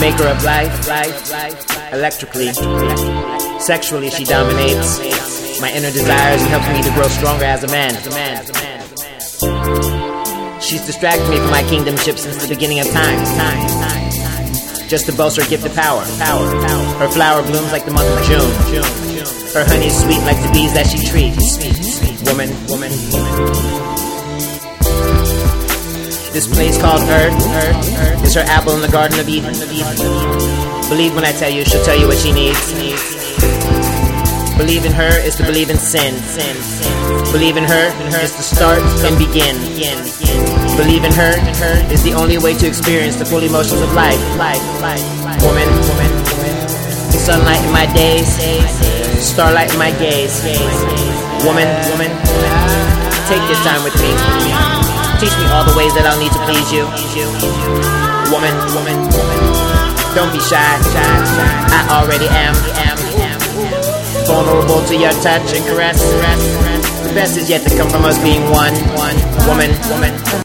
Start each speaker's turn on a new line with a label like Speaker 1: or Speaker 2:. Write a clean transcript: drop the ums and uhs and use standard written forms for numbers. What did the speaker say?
Speaker 1: Maker of life, electrically, sexually she dominates my inner desires and helps me to grow stronger as a man. She's distracted me from my kingdomship since the beginning of time. Just to boast her gift of power. Her flower blooms like the month of June. Her honey is sweet like the bees that she treats. Woman. This place called Earth is her apple in the Garden of Eden. Believe when I tell you, she'll tell you what she needs. Believe in her is to believe in sin. Believe in her is to start and begin. Believe in her is the only way to experience the full emotions of life. Woman, sunlight in my days, starlight in my gaze. Woman, take your time with me. Teach me all the ways that I'll need to please you. Woman, don't be shy. I already am. Vulnerable to your touch and caress. The best is yet to come from us being one. Woman.